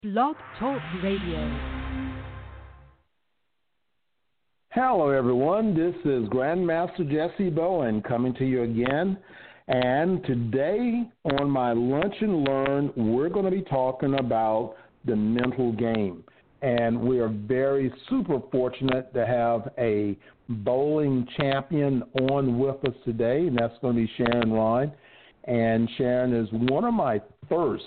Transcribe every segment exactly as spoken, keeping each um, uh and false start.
Blog Talk Radio. Hello, everyone. This is Grandmaster Jesse Bowen coming to you again. And today on my Lunch and Learn, we're going to be talking about the mental game. And we are very super fortunate to have a bowling champion on with us today, and that's going to be Sharon Ryan. And Sharon is one of my first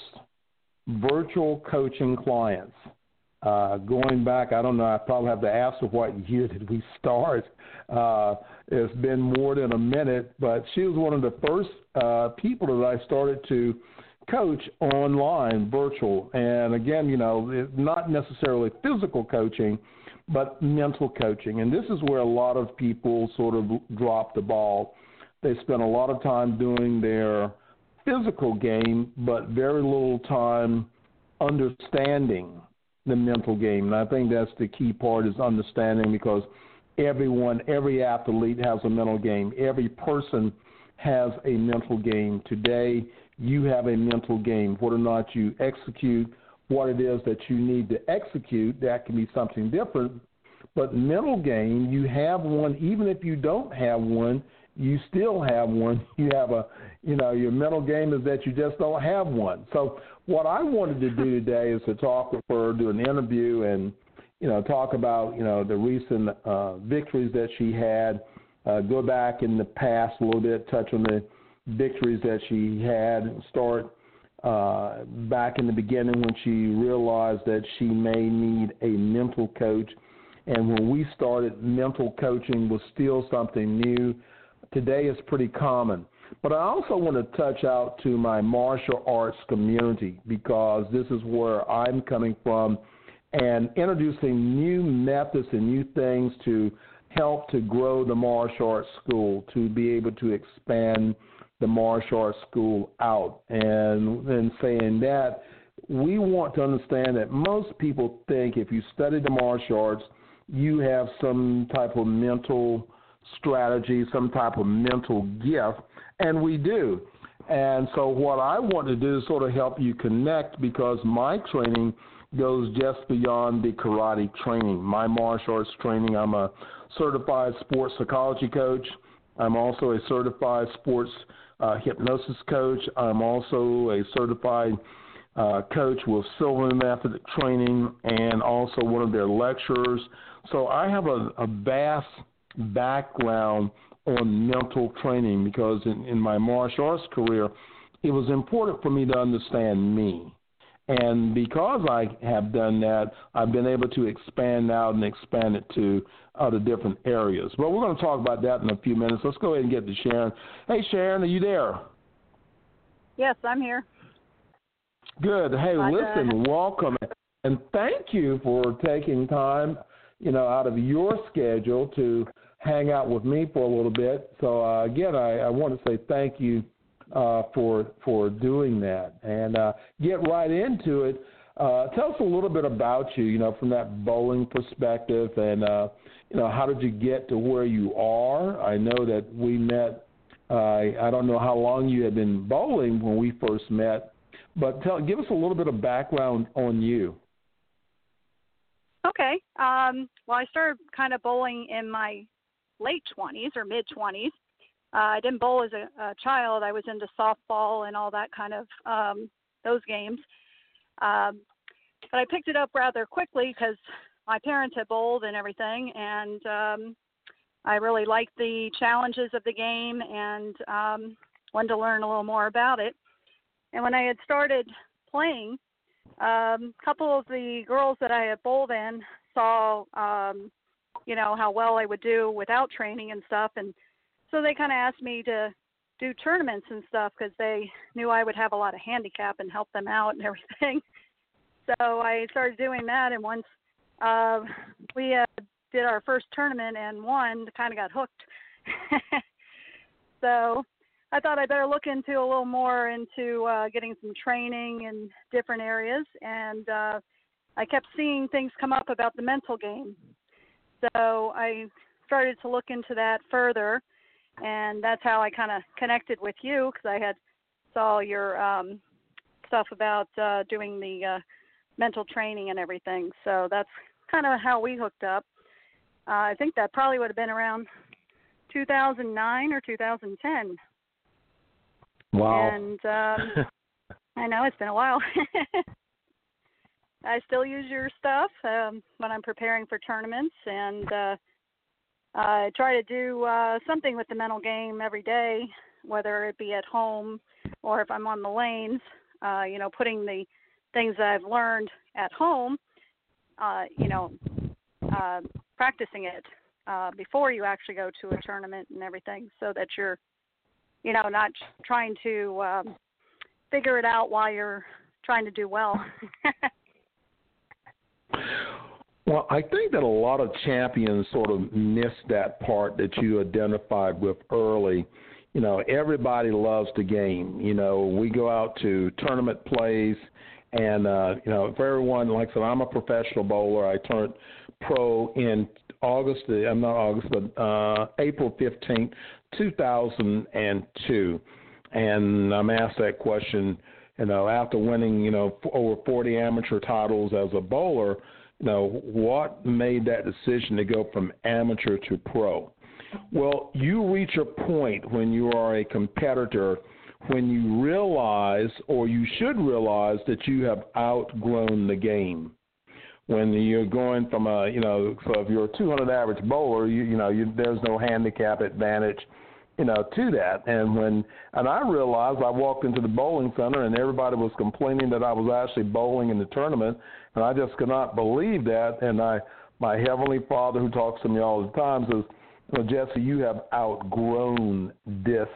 virtual coaching clients. Uh, going back, I don't know, I probably have to ask her what year did we start. Uh, it's been more than a minute, but she was one of the first uh, people that I started to coach online, virtual. And again, you know, not necessarily physical coaching, but mental coaching. And this is where a lot of people sort of drop the ball. They spend a lot of time doing their physical game, but very little time understanding the mental game. And I think that's the key part, is understanding, because everyone, every athlete has a mental game. Every person has a mental game. Today, you have a mental game. Whether or not you execute what it is that you need to execute, that can be something different. But mental game, you have one. Even if you don't have one, you still have one. You have a, you know, your mental game is that you just don't have one. So what I wanted to do today is to talk with her, do an interview, and, you know, talk about, you know, the recent uh, victories that she had, uh, go back in the past a little bit, touch on the victories that she had, and start uh, back in the beginning when she realized that she may need a mental coach. And when we started, mental coaching was still something new. Today it's pretty common. But I also want to touch out to my martial arts community, because this is where I'm coming from, and introducing new methods and new things to help to grow the martial arts school, to be able to expand the martial arts school out. And in saying that, we want to understand that most people think if you study the martial arts, you have some type of mental strategy, some type of mental gift, and we do. And so what I want to do is sort of help you connect, because my training goes just beyond the karate training. My martial arts training, I'm a certified sports psychology coach. I'm also a certified sports uh, hypnosis coach. I'm also a certified uh, coach with Silverman Method training, and also one of their lecturers. So I have a, a vast background on mental training, because in, in my martial arts career, it was important for me to understand me. And because I have done that, I've been able to expand out and expand it to other different areas. But we're going to talk about that in a few minutes. Let's go ahead and get to Sharon. Hey, Sharon, are you there? Yes, I'm here. Good. Hey, Hi, listen, uh, welcome. And thank you for taking time, you know, out of your schedule to hang out with me for a little bit. So, uh, again, I, I want to say thank you uh, for for doing that. And uh, get right into it. Uh, tell us a little bit about you, you know, from that bowling perspective, and, uh, you know, how did you get to where you are? I know that we met, uh, I don't know how long you had been bowling when we first met, but tell, give us a little bit of background on you. Okay. Um, well, I started kind of bowling in my late twenties or mid-twenties. Uh, I didn't bowl as a, a child. I was into softball and all that kind of, um, those games. Um, but I picked it up rather quickly because my parents had bowled and everything, and um, I really liked the challenges of the game, and um, wanted to learn a little more about it. And when I had started playing, um, a couple of the girls that I had bowled in saw, um, you know, how well I would do without training and stuff. And so they kind of asked me to do tournaments and stuff, because they knew I would have a lot of handicap and help them out and everything. So I started doing that. And once uh, we uh, did our first tournament and won, kind of got hooked. So I thought I better look into a little more into uh, getting some training in different areas. And uh, I kept seeing things come up about the mental game. So I started to look into that further, and that's how I kind of connected with you, because I had saw your um, stuff about uh, doing the uh, mental training and everything. So that's kind of how we hooked up. Uh, I think that probably would have been around two thousand nine or two thousand ten. Wow. And um, I know it's been a while. I still use your stuff um, when I'm preparing for tournaments, and uh, I try to do uh, something with the mental game every day, whether it be at home or if I'm on the lanes, uh, you know, putting the things that I've learned at home, uh, you know, uh, practicing it uh, before you actually go to a tournament and everything, so that you're, you know, not trying to um, figure it out while you're trying to do well. Well, I think that a lot of champions sort of miss that part that you identified with early. You know, everybody loves the game. You know, we go out to tournament plays, and, uh, you know, for everyone, like I said, I'm a professional bowler. I turned pro in August, I'm not August, but uh, April fifteenth, two thousand two. And I'm asked that question, you know, after winning, you know, over forty amateur titles as a bowler, you know, what made that decision to go from amateur to pro? Well, you reach a point when you are a competitor when you realize, or you should realize, that you have outgrown the game. When you're going from a, you know, so if you're a two hundred average bowler, you, you know, you, there's no handicap advantage, you know, to that. And when, and I realized, I walked into the bowling center and everybody was complaining that I was actually bowling in the tournament, and I just could not believe that. And I, my Heavenly Father, who talks to me all the time, says, well, Jesse, you have outgrown this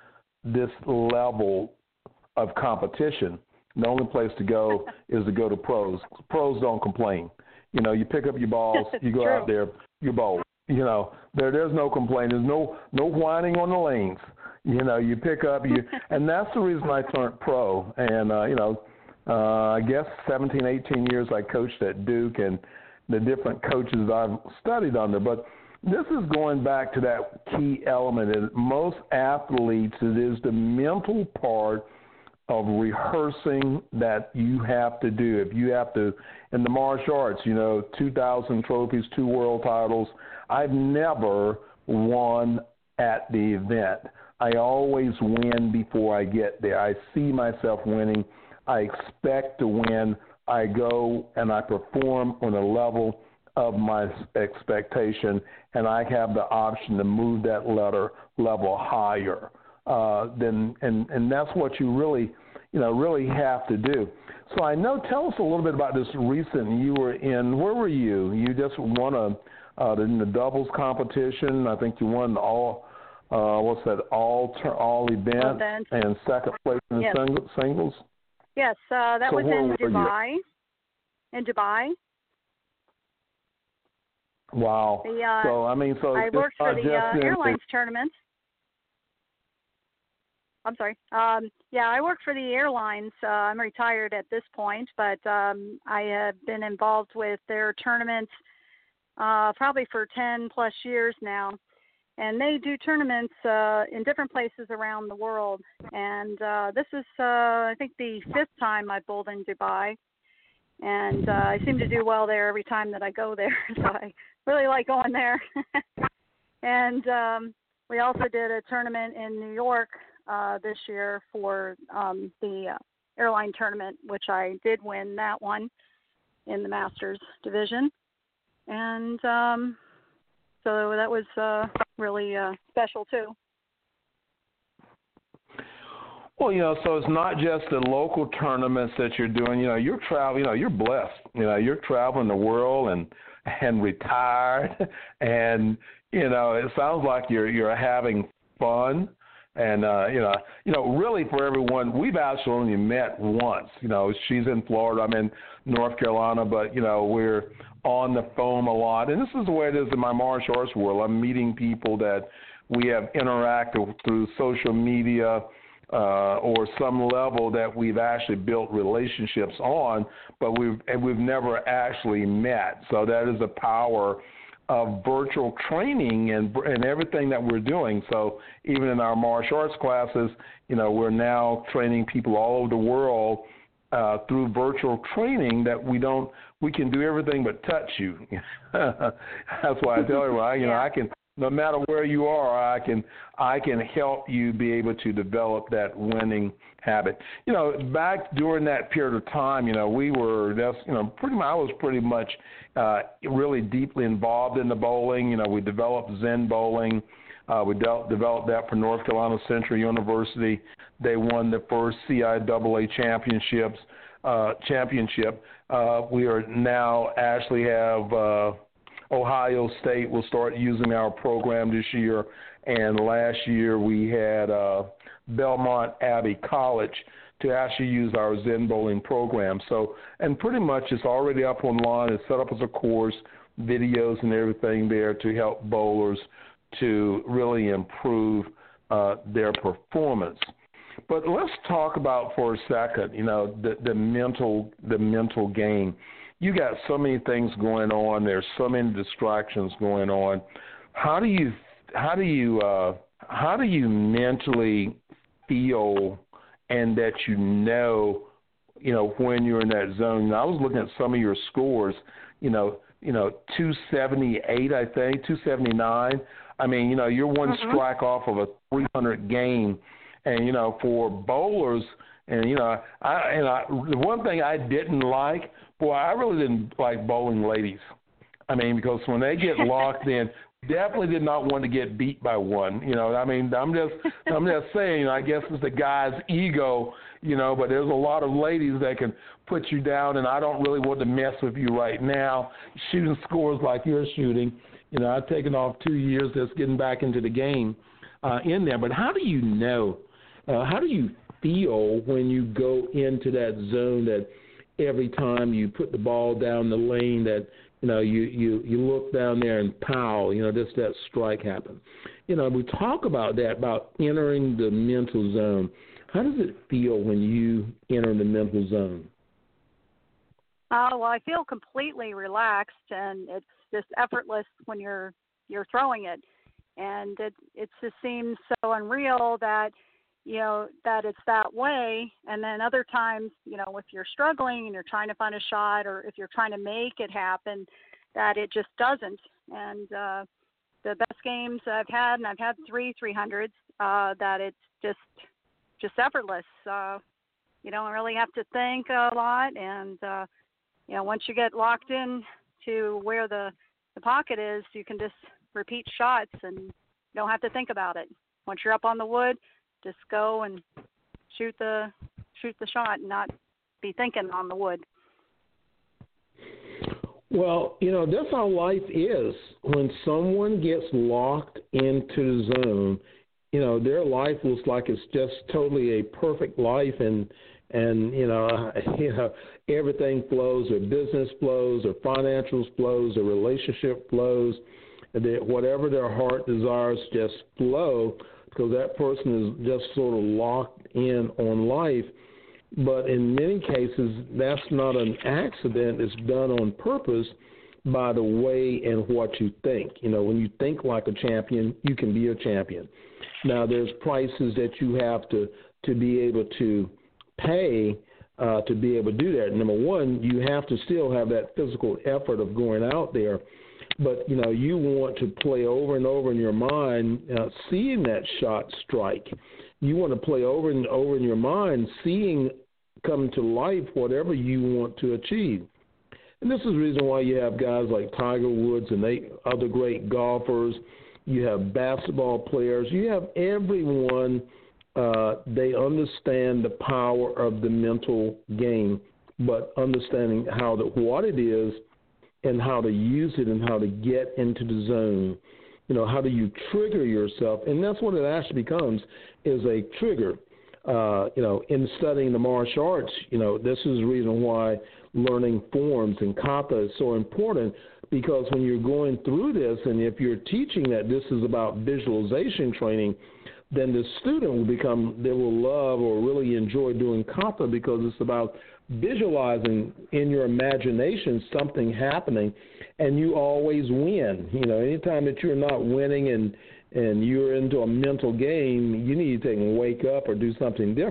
this level of competition. The only place to go is to go to pros. Pros don't complain. You know, you pick up your balls, you go True. out there, you bowl. You know, there there's no complaint. There's no no whining on the lanes. You know, you pick up you, and that's the reason I turned pro. And uh, you know, uh, I guess seventeen, eighteen years I coached at Duke, and the different coaches I've studied under. But this is going back to that key element. In most athletes, it is the mental part of rehearsing that you have to do. If you have to, in the martial arts, you know, two thousand trophies, two world titles, I've never won at the event. I always win before I get there. I see myself winning. I expect to win. I go and I perform on a level of my expectation, and I have the option to move that letter level higher. Uh, then, and, and that's what you really, you know, really have to do. So I know, tell us a little bit about this recent, you were in, where were you? You just won a, uh, in the doubles competition. I think you won all, uh, what's that, all ter- all event Event. and second place in Yes. the singles? Yes, uh, that So was where in were you? Dubai. In Dubai. Wow. The, uh, so, I mean, so I it's worked for not the uh, just in- airlines tournament. I'm sorry. Um, yeah, I worked for the airlines. Uh, I'm retired at this point, but um, I have been involved with their tournaments uh, probably for ten plus years now. And they do tournaments uh, in different places around the world. And uh, this is, uh, I think, the fifth time I bowled in Dubai. And uh, I seem to do well there every time that I go there. So I really like going there. And um, we also did a tournament in New York uh, this year for um, the uh, airline tournament, which I did win that one in the Masters division. And um, so that was uh, really uh, special, too. Well, you know, so it's not just the local tournaments that you're doing. You know, you're traveling. You know, you're blessed. You know, you're traveling the world and and retired, and you know, it sounds like you're you're having fun. And uh, you know, you know, really for everyone, we've actually only met once. You know, she's in Florida, I'm in North Carolina, but you know, we're on the phone a lot. And this is the way it is in my martial arts world. I'm meeting people that we have interacted through social media. Uh, or some level that we've actually built relationships on, but we've and we've never actually met. So that is the power of virtual training and and everything that we're doing. So even in our martial arts classes, you know, we're now training people all over the world uh, through virtual training that we don't, we can do everything but touch you. That's why I tell everyone, you know, I can, no matter where you are, I can, I can help you be able to develop that winning habit. You know, back during that period of time, you know, we were, that's, you know, pretty much, I was pretty much uh, really deeply involved in the bowling. You know, we developed Zen Bowling. Uh, we de- developed that for North Carolina Central University. They won the first C I A A championships uh, championship. Uh, we are now actually have uh, Ohio State will start using our program this year, and last year we had uh, Belmont Abbey College to actually use our Zen Bowling program. So, and pretty much it's already up online. It's set up as a course, videos and everything there to help bowlers to really improve uh, their performance. But let's talk about for a second, you know, the, the mental the mental game. You got so many things going on. There's so many distractions going on. How do you how do you uh, how do you mentally feel, and that you know, you know, when you're in that zone? You know, I was looking at some of your scores. You know, you know, two seventy-eight, I think, two seventy-nine. I mean, you know, you're one mm-hmm. strike off of a three hundred game. And, you know, for bowlers, and, you know, I, and I, the one thing I didn't like, boy, I really didn't like bowling ladies. I mean, because when they get locked in, definitely did not want to get beat by one. You know, I mean, I'm just, I'm just saying, I guess it's the guy's ego, you know, but there's a lot of ladies that can put you down, and I don't really want to mess with you right now, shooting scores like you're shooting. You know, I've taken off two years just getting back into the game uh, in there. But how do you know? Uh, how do you feel when you go into that zone that every time you put the ball down the lane that, you know, you, you, you look down there and pow, you know, just that strike happen? You know, we talk about that, about entering the mental zone. How does it feel when you enter the mental zone? Uh, well, I feel completely relaxed, and it's just effortless when you're you're throwing it. And it, it just seems so unreal that, you know, that it's that way. And then other times, you know, if you're struggling and you're trying to find a shot, or if you're trying to make it happen, that it just doesn't. And uh, the best games I've had, and I've had three three hundreds, uh, that it's just just effortless. Uh, you don't really have to think a lot. And, uh, you know, once you get locked in to where the, the pocket is, you can just repeat shots and you don't have to think about it. Once you're up on the wood, just go and shoot the shoot the shot and not be thinking on the wood. Well, you know, that's how life is. When someone gets locked into the zone, you know, their life looks like it's just totally a perfect life, and and you know, you know, everything flows. Their business flows, their financials flows, their relationship flows. That whatever their heart desires just flow, because that person is just sort of locked in on life. But in many cases, that's not an accident. It's done on purpose by the way and what you think. You know, when you think like a champion, you can be a champion. Now, there's prices that you have to, to be able to pay uh, to be able to do that. Number one, you have to still have that physical effort of going out there. But, you know, you want to play over and over in your mind, uh, seeing that shot strike. You want to play over and over in your mind, seeing come to life whatever you want to achieve. And this is the reason why you have guys like Tiger Woods and they, other great golfers. You have basketball players. You have everyone. Uh, they understand the power of the mental game, but understanding how to, what it is, and how to use it and how to get into the zone. You know, how do you trigger yourself? And that's what it actually becomes, is a trigger. Uh, you know, in studying the martial arts, you know, this is the reason why learning forms and kata is so important, because when you're going through this, and if you're teaching that this is about visualization training, then the student will become, they will love or really enjoy doing kata, because it's about visualizing in your imagination something happening, and you always win. You know, anytime that you're not winning and and you're into a mental game, you need to take and wake up or do something different.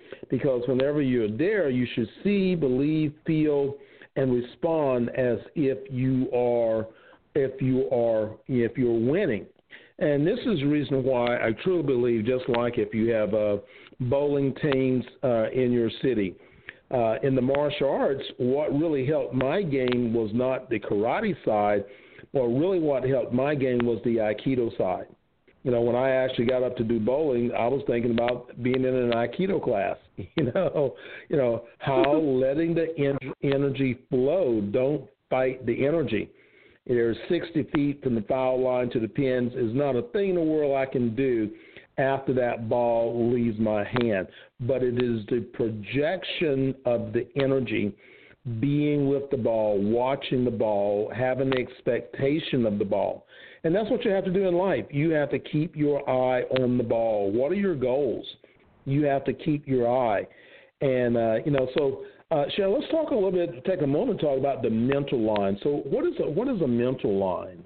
because whenever you're there, you should see, believe, feel, and respond as if you are if you are if you're winning. And this is the reason why I truly believe, just like if you have uh, bowling teams uh, in your city, uh, in the martial arts, what really helped my game was not the karate side, but really what helped my game was the Aikido side. You know, when I actually got up to do bowling, I was thinking about being in an Aikido class. You know, you know how letting the en- energy flow. Don't fight the energy. There's sixty feet from the foul line to the pins is not a thing in the world I can do after that ball leaves my hand. But it is the projection of the energy, being with the ball, watching the ball, having the expectation of the ball. And that's what you have to do in life. You have to keep your eye on the ball. What are your goals? You have to keep your eye. And, uh, you know, so, uh, Cheryl, let's talk a little bit, take a moment to talk about the mental line. So what is a, what is a mental line?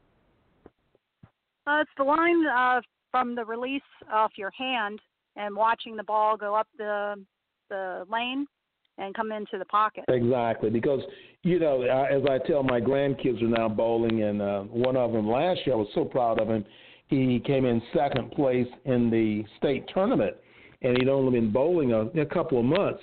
Uh, it's the line uh, from the release off your hand and watching the ball go up the the lane and come into the pocket. Exactly, because, you know, as I tell my grandkids are now bowling, and uh, one of them last year, I was so proud of him, he came in second place in the state tournament, and he'd only been bowling a, a couple of months.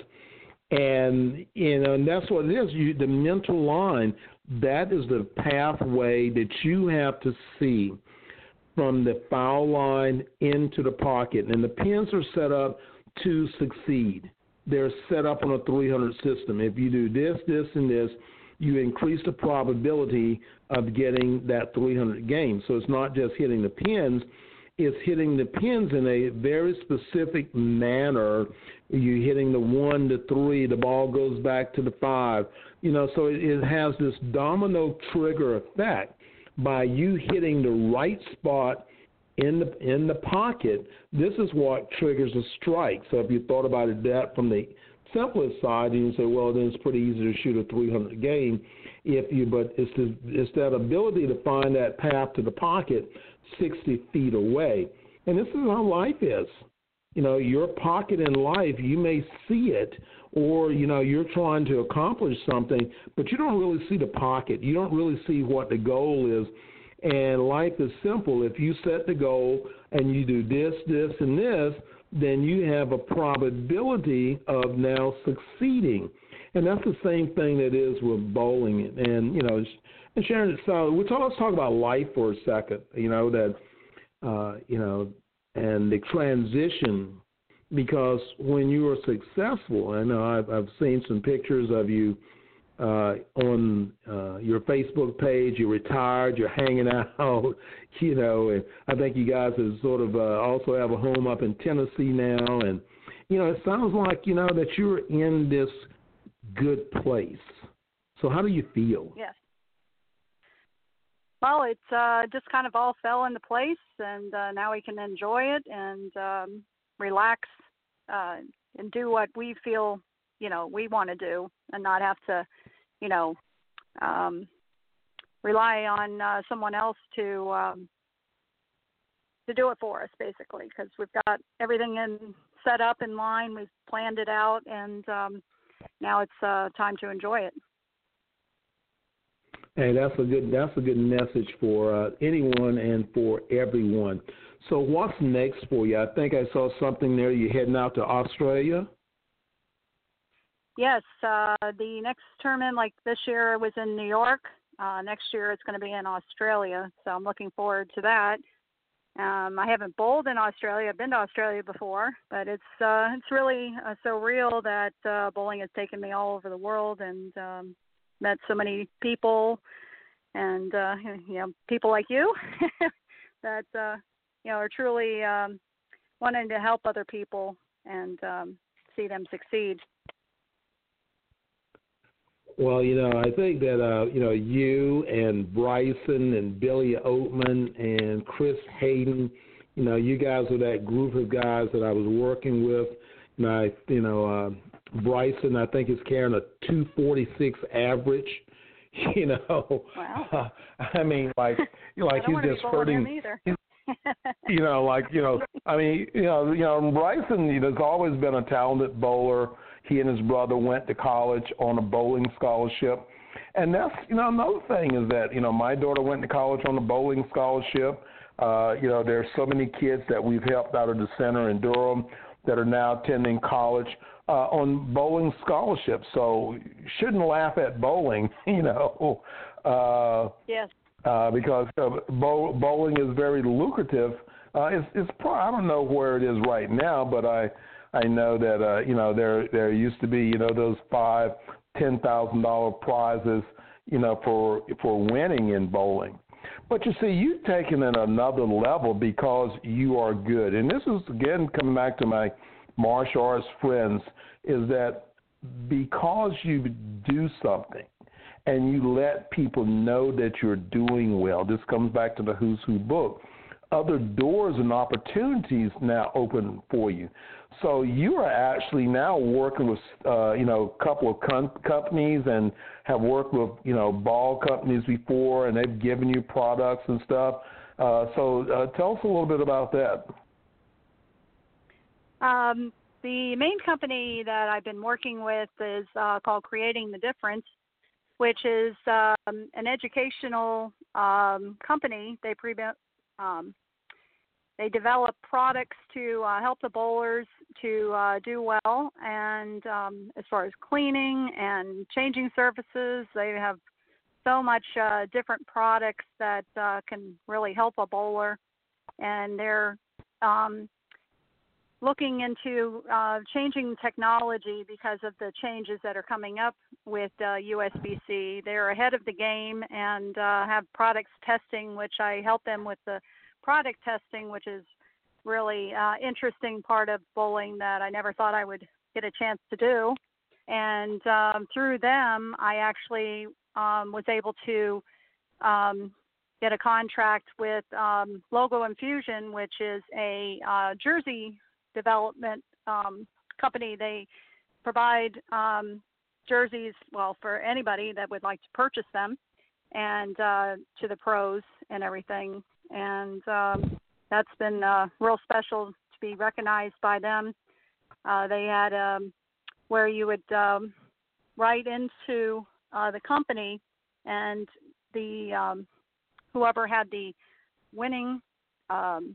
And, you know, and that's what it is, you, the mental line, that is the pathway that you have to see from the foul line into the pocket. And the pins are set up to succeed. They're set up on a three hundred system. If you do this, this, and this, you increase the probability of getting that three hundred game. So it's not just hitting the pins, it's hitting the pins in a very specific manner. You're hitting the one to three, the ball goes back to the five. You know, so it, it has this domino trigger effect by you hitting the right spot in the in the pocket. This is what triggers a strike. So if you thought about it that from the simplest side, and you say, well, then it's pretty easy to shoot a three hundred game. If you, but it's the, it's that ability to find that path to the pocket sixty feet away. And this is how life is. You know, your pocket in life, you may see it, or, you know, you're trying to accomplish something, but you don't really see the pocket. You don't really see what the goal is. And life is simple. If you set the goal and you do this, this, and this, then you have a probability of now succeeding. And that's the same thing that is with bowling. And, you know, and Sharon, so we talk, let's talk about life for a second, you know, that, uh, you know, and the transition, because when you are successful, I know I've, I've seen some pictures of you Uh, on uh, your Facebook page, you're retired, you're hanging out, you know, and I think you guys have sort of uh, also have a home up in Tennessee now, and, you know, it sounds like, you know, that you're in this good place. So how do you feel? Yes. Well, it's uh, just kind of all fell into place, and uh, now we can enjoy it and um, relax uh, and do what we feel, you know, we want to do, and not have to, you know, um, rely on uh, someone else to um, to do it for us, basically, because we've got everything in set up in line, we've planned it out, and um, now it's uh, time to enjoy it. Hey, that's a good that's a good message for uh, anyone and for everyone. So what's next for you? I think I saw something there. You're heading out to Australia? Yes, uh, the next tournament, like this year, was in New York. Uh, next year, it's going to be in Australia, so I'm looking forward to that. Um, I haven't bowled in Australia. I've been to Australia before, but it's uh, it's really uh, so real that uh, bowling has taken me all over the world, and um, met so many people, and uh, you know, people like you that uh, you know are truly um, wanting to help other people and um, see them succeed. Well, you know, I think that, uh, you know, you and Bryson and Billy Oatman and Chris Hayden, you know, you guys are that group of guys that I was working with. And I, you know, uh, Bryson, I think, is carrying a two forty-six average, you know. Wow. Uh, I mean, like, like I don't he's just hurting. Either. you know, like, you know, I mean, you know, you know, Bryson, you know, has always been a talented bowler. He and his brother went to college on a bowling scholarship. And that's, you know, another thing is that, you know, my daughter went to college on a bowling scholarship. Uh, you know, there's so many kids that we've helped out of the center in Durham that are now attending college uh, on bowling scholarships. So you shouldn't laugh at bowling, you know. Uh, yes. Uh, because uh, bow, bowling is very lucrative. Uh, it's, it's pro- I don't know where it is right now, but I I know that uh, you know there there used to be you know those five ten thousand dollar prizes you know for for winning in bowling. But you see, you've taken it another level because you are good, and this is again coming back to my martial arts friends, is that because you do something and you let people know that you're doing well. This comes back to the Who's Who book. Other doors and opportunities now open for you. So you are actually now working with, uh, you know, a couple of com- companies and have worked with, you know, ball companies before, and they've given you products and stuff. Uh, so uh, tell us a little bit about that. Um, the main company that I've been working with is uh, called Creating the Difference, which is um, an educational um, company. They pre- um, they develop products to uh, help the bowlers to uh, do well, and um, as far as cleaning and changing surfaces, they have so much uh, different products that uh, can really help a bowler, and they're um, looking into uh, changing technology because of the changes that are coming up with uh, U S B C. They're ahead of the game and uh, have products testing, which I help them with the product testing, which is really uh, interesting part of bowling that I never thought I would get a chance to do. And um, through them, I actually um, was able to um, get a contract with um, Logo Infusion, which is a uh, jersey development um, company. They provide um, jerseys, well, for anybody that would like to purchase them, and uh, to the pros and everything. And um, that's been uh, real special to be recognized by them. Uh, they had um, where you would um, write into uh, the company, and the um, whoever had the winning um,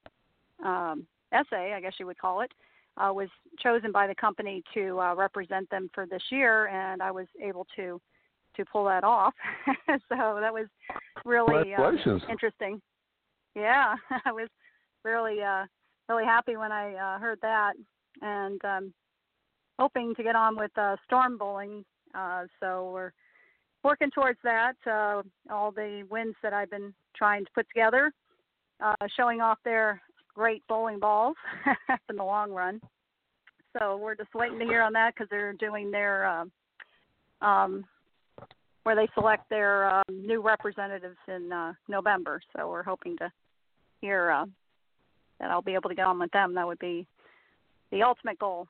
um, essay, I guess you would call it, uh, was chosen by the company to uh, represent them for this year, and I was able to to pull that off. So that was really uh, interesting. Yeah, I was really uh, really happy when I uh, heard that, and um, hoping to get on with uh, storm bowling. Uh, so we're working towards that. Uh, all the wins that I've been trying to put together, uh, showing off their great bowling balls in the long run. So we're just waiting to hear on that because they're doing their, uh, um, where they select their um, new representatives in uh, November. So we're hoping to hear uh, that I'll be able to get on with them. That would be the ultimate goal.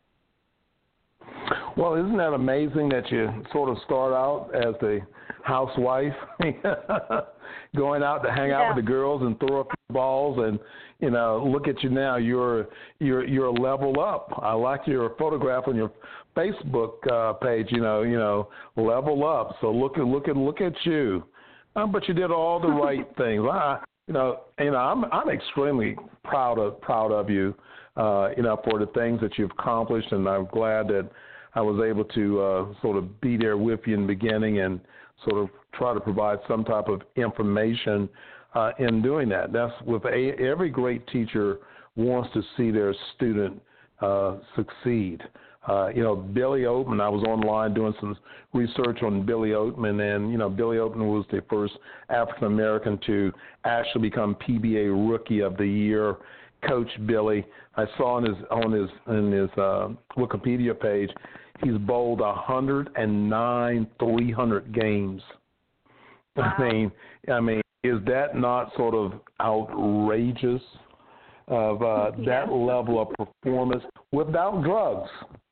Well, isn't that amazing that you sort of start out as the housewife, going out to hang yeah. out with the girls and throw up balls, and you know, look at you now. You're you're you're a level up. I like your photograph on your Facebook uh, page. You know, you know, level up. So look at look at look at you. Um, but you did all the right things. I, you know, you know, I'm I'm extremely proud of proud of you. Uh, you know, for the things that you've accomplished, and I'm glad that I was able to uh, sort of be there with you in the beginning and sort of try to provide some type of information uh, in doing that. That's with a, every great teacher wants to see their student uh, succeed. Uh, you know, Billy Oatman, I was online doing some research on Billy Oatman, and, you know, Billy Oatman was the first African-American to actually become P B A Rookie of the Year. Coach Billy, I saw on his on his in his uh, Wikipedia page, he's bowled one hundred nine three hundred games. Wow. I mean, I mean, is that not sort of outrageous? Of uh, yeah. that level of performance without drugs.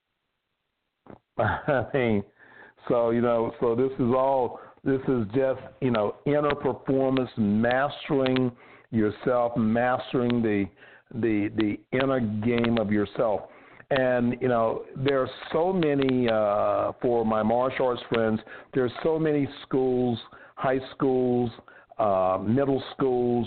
I mean, so you know, so this is all. This is just you know inner performance, mastering yourself, mastering the the the inner game of yourself. And, you know, there are so many, uh, for my martial arts friends, there's so many schools, high schools, uh, middle schools,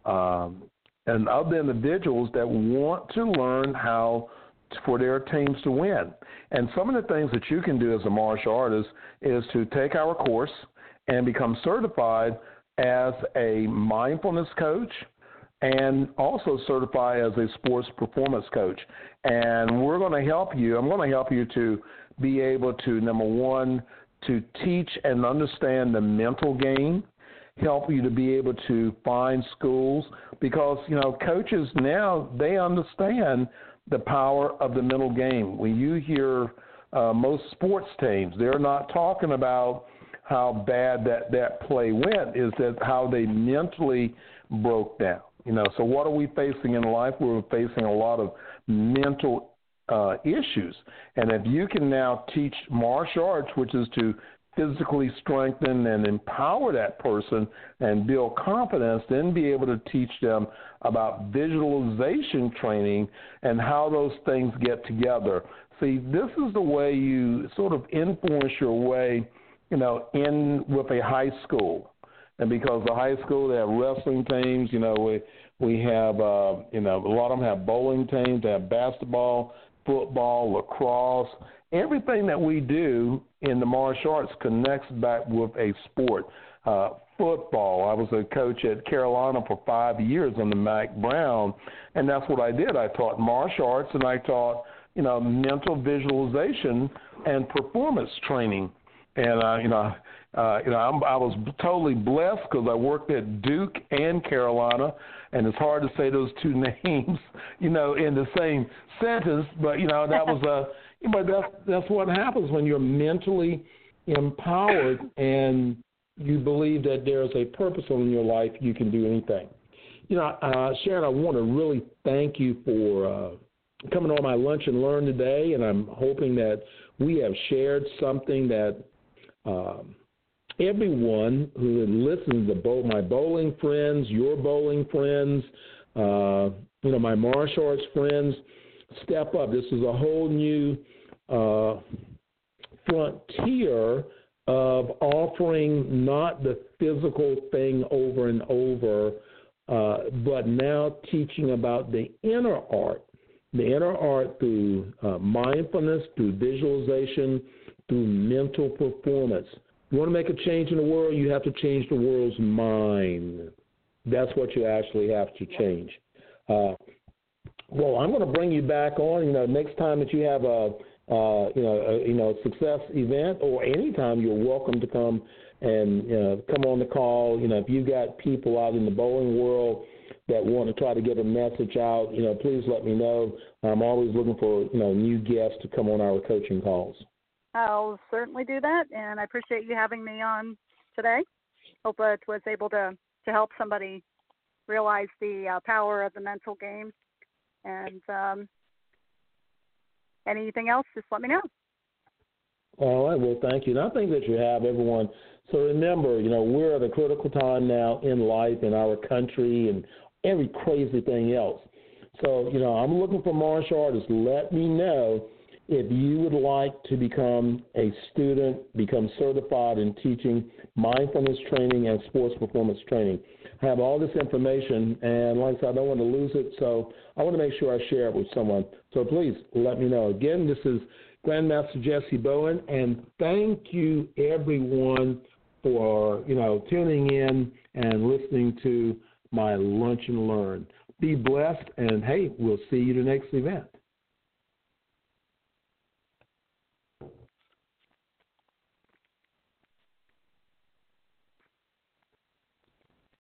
um, and other individuals that want to learn how to, for their teams to win. And some of the things that you can do as a martial artist is to take our course and become certified as a mindfulness coach, and also certify as a sports performance coach. And we're going to help you. I'm going to help you to be able to, number one, to teach and understand the mental game, help you to be able to find schools, because, you know, coaches now, they understand the power of the mental game. When you hear uh, most sports teams, they're not talking about how bad that, that play went, is that how they mentally broke down. You know, so what are we facing in life? We're facing a lot of mental uh, issues. And if you can now teach martial arts, which is to physically strengthen and empower that person and build confidence, then be able to teach them about visualization training and how those things get together. See, this is the way you sort of influence your way, you know, in with a high school. And because the high school, they have wrestling teams, you know, we we have, uh, you know, a lot of them have bowling teams, they have basketball, football, lacrosse. Everything that we do in the martial arts connects back with a sport. Uh, football, I was a coach at Carolina for five years under Mac Brown, and that's what I did. I taught martial arts, and I taught, you know, mental visualization and performance training. And, uh, you know, uh, you know, I'm, I was totally blessed because I worked at Duke and Carolina, and it's hard to say those two names, you know, in the same sentence. But, you know, that was a, but that's, that's what happens when you're mentally empowered and you believe that there's a purpose in your life, you can do anything. You know, uh, Sharon, I want to really thank you for uh, coming on my Lunch and Learn today, and I'm hoping that we have shared something that um, everyone who listens to both my bowling friends, your bowling friends, uh, you know, my martial arts friends, step up. This is a whole new uh, frontier of offering not the physical thing over and over, uh, but now teaching about the inner art, the inner art through uh, mindfulness, through visualization, through mental performance. You want to make a change in the world, you have to change the world's mind. That's what you actually have to change. Uh, well, I'm going to bring you back on. You know, next time that you have a, uh, you know, a, you know, success event, or anytime, you're welcome to come and you know, come on the call. You know, if you've got people out in the bowling world that want to try to get a message out, you know, please let me know. I'm always looking for, you know, new guests to come on our coaching calls. I'll certainly do that, and I appreciate you having me on today. Hope it was able to, to help somebody realize the uh, power of the mental game. And um, anything else, just let me know. All right, well, thank you. And I think that you have, everyone. So remember, you know, we're at a critical time now in life, in our country, and every crazy thing else. So, you know, I'm looking for martial artists. Let me know if you would like to become a student, become certified in teaching mindfulness training and sports performance training. I have all this information, and like I said, I don't want to lose it, so I want to make sure I share it with someone. So please let me know. Again, this is Grandmaster Jesse Bowen, and thank you, everyone, for, you know, tuning in and listening to my Lunch and Learn. Be blessed, and, hey, we'll see you the next event.